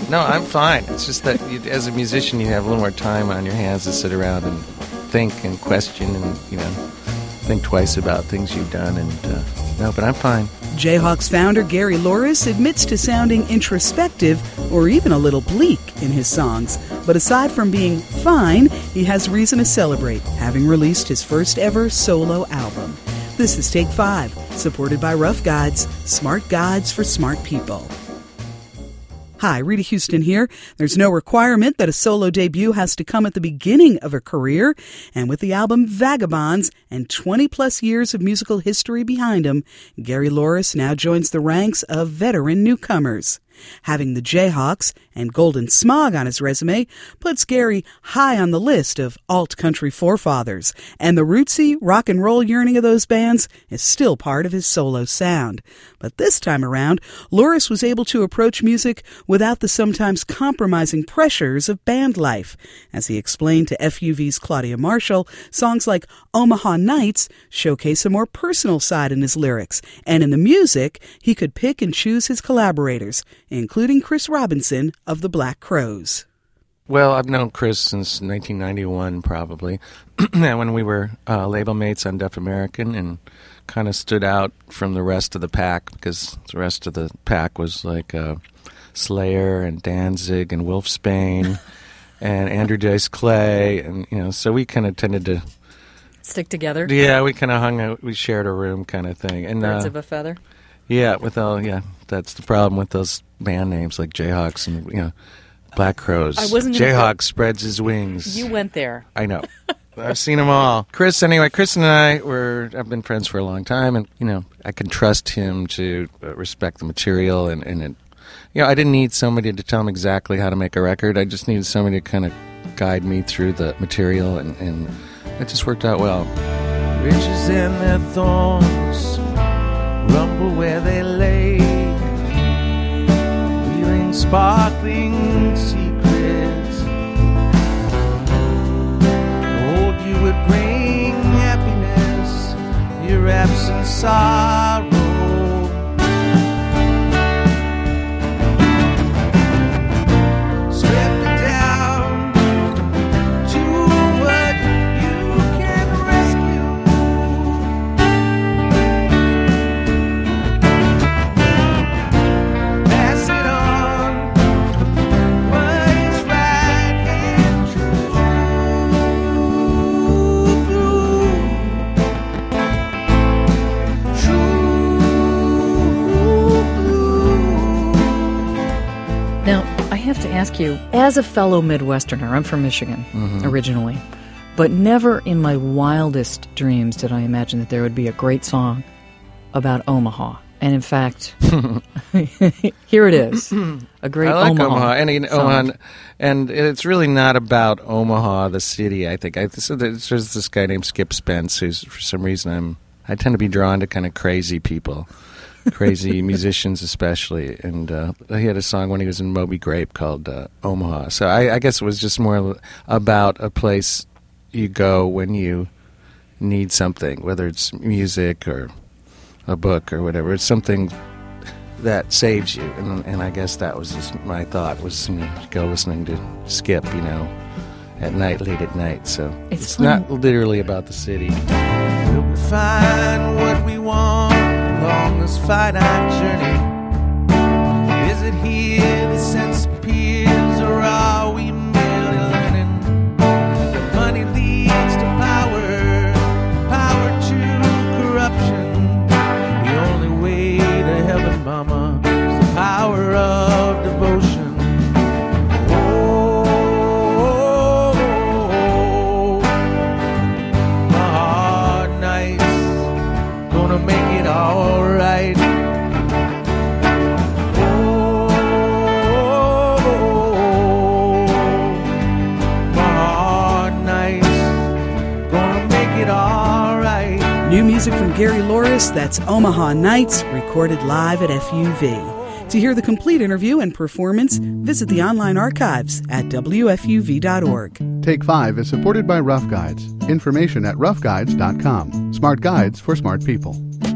No, I'm fine. It's just that as a musician, you have a little more time on your hands to sit around and think and question and, think twice about things you've done. And no, but I'm fine. Jayhawks founder Gary Louris admits to sounding introspective or even a little bleak in his songs. But aside from being fine, he has reason to celebrate, having released his first ever solo album. This is Take 5, supported by Rough Guides, smart guides for smart people. Hi, Rita Houston here. There's no requirement that a solo debut has to come at the beginning of a career. And with the album Vagabonds and 20-plus years of musical history behind him, Gary Louris now joins the ranks of veteran newcomers. Having the Jayhawks and Golden Smog on his resume puts Gary high on the list of alt-country forefathers, and the rootsy rock and roll yearning of those bands is still part of his solo sound. But this time around, Louris was able to approach music without the sometimes compromising pressures of band life. As he explained to FUV's Claudia Marshall, songs like Omaha Nights showcase a more personal side in his lyrics, and in the music, he could pick and choose his collaborators, including Chris Robinson of the Black Crowes. Well, I've known Chris since 1991, probably, when we were label mates on Deaf American, and kind of stood out from the rest of the pack, because the rest of the pack was like Slayer and Danzig and Wolfsbane and Andrew Dice Clay, and so we kind of tended to stick together. Yeah, we kind of hung out. We shared a room, kind of thing. And birds of a feather. Yeah, that's the problem with those band names like Jayhawks and Black Crowes. Jayhawk spreads his wings. You went there. I know. I've seen them all. Chris and I I've been friends for a long time, and I can trust him to respect the material, and I didn't need somebody to tell him exactly how to make a record. I just needed somebody to kind of guide me through the material, and it just worked out well. Riches and their thorns rumble where they lay, revealing sparkling secrets. Hold you would bring happiness, your absent sorrow. Strip it down to what you can rescue. Pass it on, what is right and true. Now, I have to ask you, as a fellow Midwesterner, I'm from Michigan originally, but never in my wildest dreams did I imagine that there would be a great song about Omaha. And in fact, here it is, a great Omaha. Omaha, and it's really not about Omaha, the city. I think so there's this guy named Skip Spence, who's for some reason I tend to be drawn to kind of crazy people, crazy musicians especially. And he had a song when he was in Moby Grape called Omaha. So I guess it was just more about a place you go when you need something, whether it's music or a book or whatever. It's something that saves you, and I guess that was just my thought, was go listening to Skip, at night, late at night. So it's not literally about the city. We'll find what we want along this finite journey. Is it here the sense appears, or are we merely learning that money leads to power, power to corruption? Mama, is the power of devotion. Oh, my hard nights gonna make it all right. Oh, my hard nights gonna make it all right. New music from Gary Louris, that's Omaha Nights, recorded live at FUV. To hear the complete interview and performance, visit the online archives at WFUV.org. Take 5 is supported by Rough Guides. Information at roughguides.com. Smart guides for smart people.